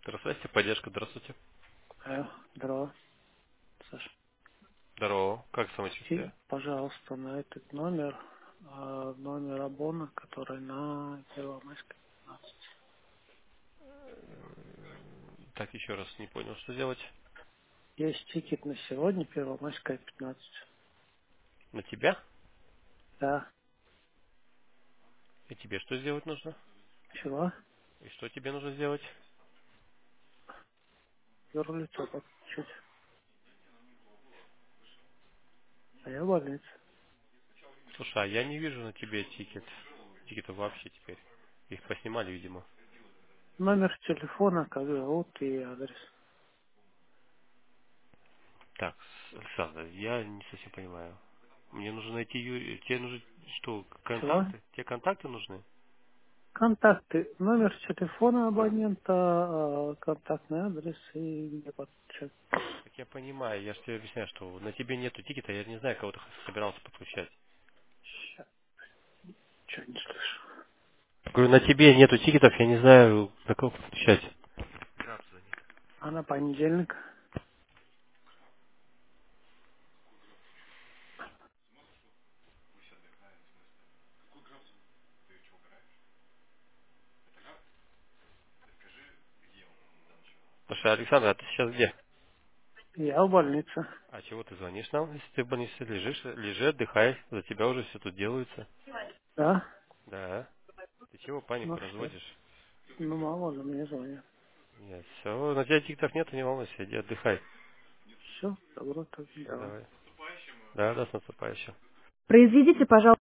Здравствуйте, поддержка, здравствуйте. Здорово, Саш. Здорово, как самочувствие? Скинь, пожалуйста, на этот номер, номер Абона, который на Первомайской 15. Так, еще раз не понял, что делать. Есть тикет на сегодня, Первомайская 15. На тебя? Да, И тебе что сделать нужно? чего? И что тебе нужно сделать? Юрлицо подключить. А я в больнице. Слушай, а я не вижу на тебе тикет. Тикета вообще теперь. Их поснимали, видимо. Номер телефона, как зовут и адрес. Так, Александр, я не совсем понимаю. Мне нужно найти Юрия. Тебе нужны что, Чего? контакты? Тебе контакты нужны? Контакты. Номер телефона абонента, контактный адрес и где подключать. Так я понимаю, я же тебе объясняю, что на тебе нету тикета, я не знаю, кого ты собирался подключать. Ща, чё не слышу. Говорю, на тебе нету тикетов, я не знаю, на кого подключать. А на понедельник? Слушай, Александр, а ты сейчас где? Я в больнице. А чего ты звонишь нам, если ты в больнице лежишь? Лежи, отдыхай, за тебя уже все тут делается. Да? Да. Ты чего Ну панику все. разводишь? Ну, мало ли, мне звонят. Нет, все, на тебя тиктов нет, не волнуйся, иди отдыхай. Все, добро, так Все, дело. давай. Да, да, с наступающим. Произведите, пожалуйста.